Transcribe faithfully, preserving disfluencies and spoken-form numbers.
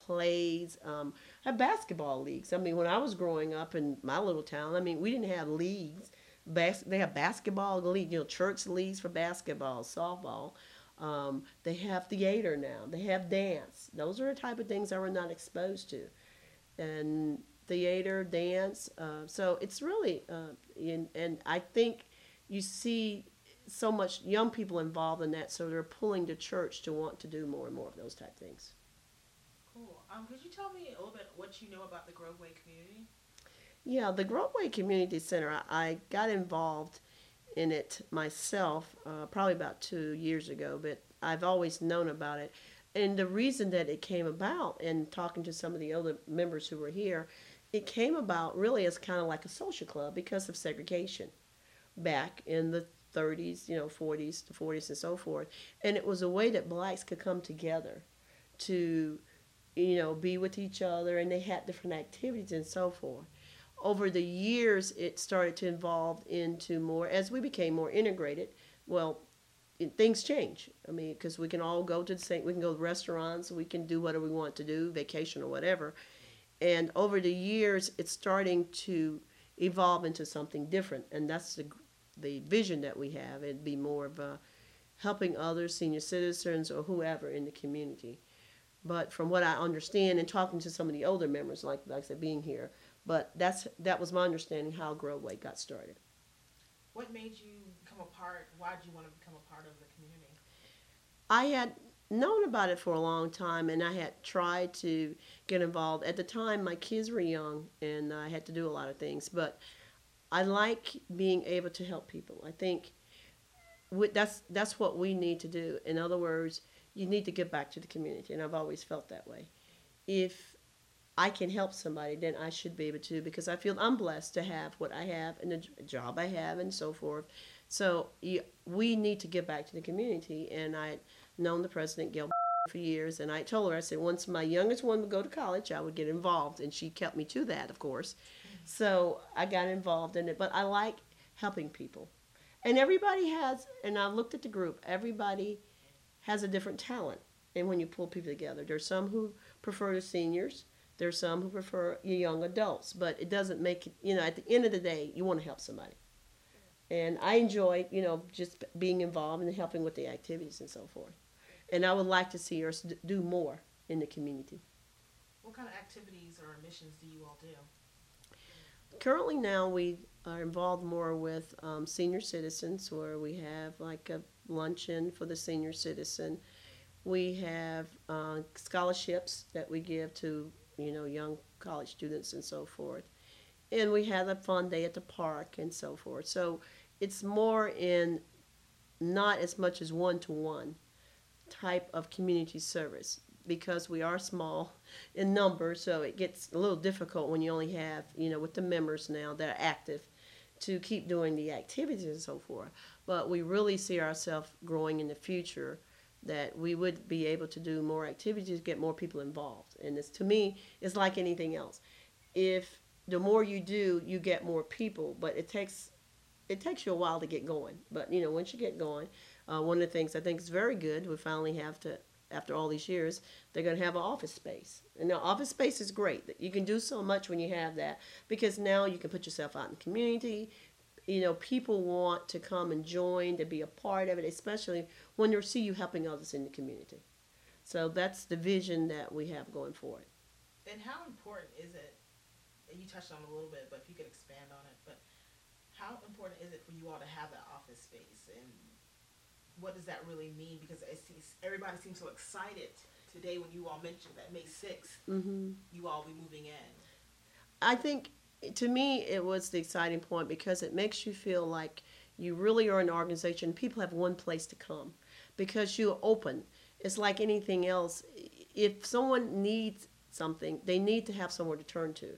plays, um, have basketball leagues. I mean, when I was growing up in my little town, I mean, we didn't have leagues. Bas- they have basketball league, you know, church leagues for basketball, softball. Um, they have theater now. They have dance. Those are the type of things I were not exposed to. And theater, dance. Uh, so it's really, uh, in, and I think you see so much young people involved in that, so they're pulling the church to want to do more and more of those type things. Cool. Um, could you tell me a little bit what you know about the Groveway community? Yeah, the Groveway Community Center, I, I got involved in it myself uh, probably about two years ago, but I've always known about it. And the reason that it came about, and talking to some of the other members who were here, it came about really as kind of like a social club because of segregation back in the thirties, you know, forties, the forties, and so forth. And it was a way that blacks could come together to, you know, be with each other, and they had different activities and so forth. Over the years, it started to evolve into more, as we became more integrated. Well, it, things change. I mean, because we can all go to the same, we can go to restaurants, we can do whatever we want to do, vacation or whatever. And over the years, it's starting to evolve into something different, and that's the the vision that we have. It'd be more of a helping others, senior citizens, or whoever in the community. But from what I understand, and talking to some of the older members, like like I said, being here, but that's that was my understanding how Growway got started. What made you become a part? Why did you want to become a part of the community? I had known about it for a long time, and I had tried to get involved. At the time, my kids were young, and I had to do a lot of things. But I like being able to help people. I think that's that's what we need to do. In other words, you need to give back to the community, and I've always felt that way. If I can help somebody, then I should be able to, because I feel I'm blessed to have what I have and the job I have and so forth. So you, we need to give back to the community, and I known the president, Gail, for years, and I told her, I said, once my youngest one would go to college, I would get involved, and she kept me to that, of course. So I got involved in it, but I like helping people. And everybody has, and I looked at the group, everybody has a different talent. And when you pull people together, there's some who prefer the seniors, there's some who prefer young adults, but it doesn't make it, you know, at the end of the day, you want to help somebody. And I enjoy, you know, just being involved and helping with the activities and so forth. And I would like to see us do more in the community. What kind of activities or missions do you all do? Currently now we are involved more with um, senior citizens, where we have like a luncheon for the senior citizen. We have uh, scholarships that we give to, you know, young college students and so forth. And we have a fun day at the park and so forth. So it's more in not as much as one-to-one type of community service, because we are small in numbers, so it gets a little difficult when you only have, you know, with the members now that are active, to keep doing the activities and so forth. But we really see ourselves growing in the future, that we would be able to do more activities, get more people involved. And it's, to me, it's like anything else. If the more you do, you get more people, but it takes it takes you a while to get going. But you know, once you get going, uh, one of the things I think is very good, we finally have to, after all these years, they're going to have an office space. And now office space is great. You can do so much when you have that, because now you can put yourself out in the community. You know, people want to come and join, to be a part of it, especially when they see you helping others in the community. So that's the vision that we have going forward. And how important is it, and you touched on it a little bit, but if you could expand on it, but how important is it for you all to have that office space, and what does that really mean? Because it seems, everybody seems so excited today when you all mentioned that May sixth, Mm-hmm. you all will be moving in. I think, to me, it was the exciting point, because it makes you feel like you really are an organization. People have one place to come because you're open. It's like anything else. If someone needs something, they need to have somewhere to turn to.